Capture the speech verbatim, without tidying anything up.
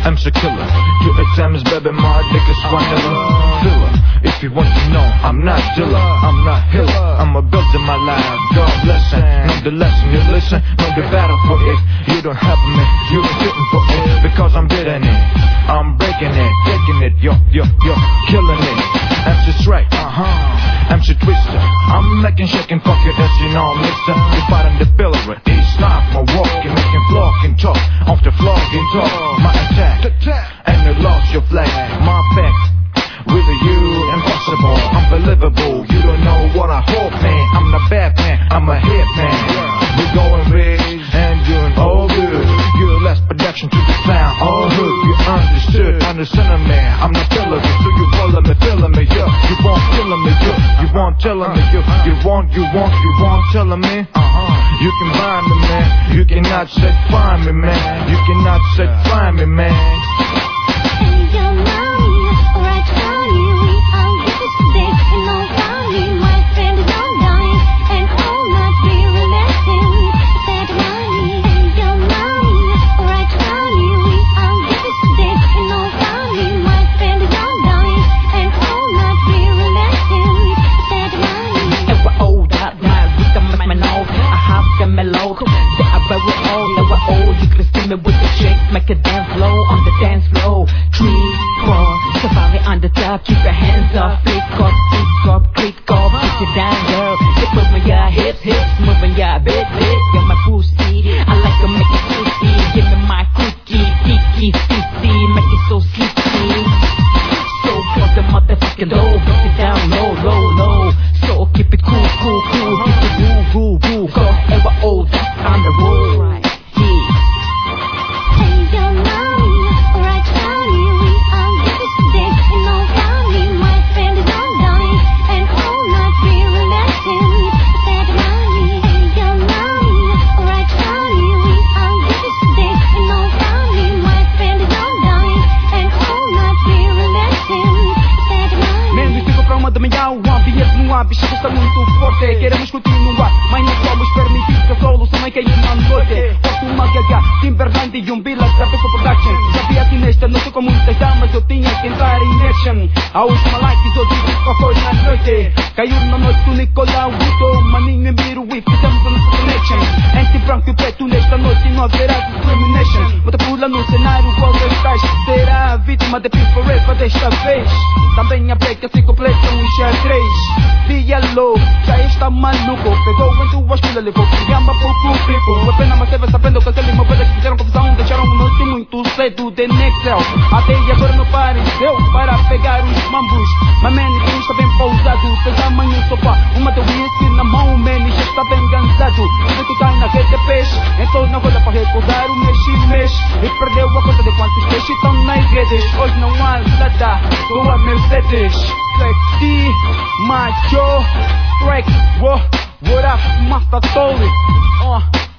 I'm so killer. Two exams, baby, my dick is vanilla filler. If you want to know, I'm not Dilla, I'm not Hiller. I'm a builder my life, God bless it. Know the lesson you listen, know the battle for it. You don't have me, you're sitting for it. Because I'm bidding it, I'm breaking it, taking it, yo, yo, yo, killing it. M C Strike, uh-huh, M C Twister. I'm making shaking fuck it as you know, mister. You fighting the pillar, it's not my walking, making flocking talk, off the flogging talk. My attack, and you lost your flag, my facts. With you, impossible, unbelievable. You don't know what I hope, man. I'm not bad man, I'm a hit man. We're going big and doing all good. You're less production to the clown, all hood. You understood, understand me. I'm not killing me, so you calling me, feeling me, yeah. You won't killing me, yeah. You won't telling me, yeah. You won't, you won't, you won't telling me. Uh-huh. You can find me, man. You cannot say find me, man. You cannot say find me, man. And your mommy, right on you, we all get this today. And no family, my friend is all dying. And all not be relaxing. Sad money. And your mommy, right on you, we all get this today. And no family, my friend is all dying. And all not be relaxing. Sad money. And we're old, hot night with the man old. I have the mellow. Yeah, I bet we're old, and we're old. You can see me with the shake, make a dance flow on the dance floor. Three, four, safari on the top, keep your hands up, flick up, flick up, click up, put you down, girl. Keep moving your hips, hips, moving your bit, bit, get my pussy. I like to make it juicy, give me my cookie, kiki, sissy, make it so sleepy. So close the motherfucking door, put it down low, low, low. So keep it cool, cool, cool, keep it woo, woo, woo. Go, and we're old, that's on the road. And your mommy, right on you, we all get this today. And no family, my friend is all dying. And all not be relaxing. Sad money. And your mommy, right on you, we all get this today. And no family, my friend is all dying. And all not be relaxing. Sad money. Menos fico para uma da manhã, o ambiente no ambiente está muito forte. Queremos continuar, mas não somos permitir que a solução é cair na noite. Posso uma gaga, Timberland e um Bila, Trapeco Production. Sabia que nesta noite com muitas damas eu tinha que entrar em action. A última like eu digo qual foi na noite. Caiu na noite o Nicolau Guto, maninho em Biro e fizemos a nossa connection. Entre branco e preto nesta noite não haverá discrimination. Bota pula no cenário, qual estás? Será a vítima de Peace Forever desta vez. Também a break se completam os xadrez. Diallo, já está maluco. Pegou em duas pilas, levou gamba por público. É pena, mas deve sabendo que aquele uma coisa que fizeram confusão. Deixaram o noite muito cedo de Nexel. Até agora não pareceu para pegar os mambos. Mas man, quem está bem pausado. Seu tamanho no sofá, uma de whisky na mão. Man, já está bem cansado. Tudo que cai na rede de peixe. Então na roda para recordar o mês e mês. E perdeu a conta de quantos peixes estão nas redes. Hoje não há lata, só a Mercedes. Sexy, macho, track, what, what up, Master Tolly, uh.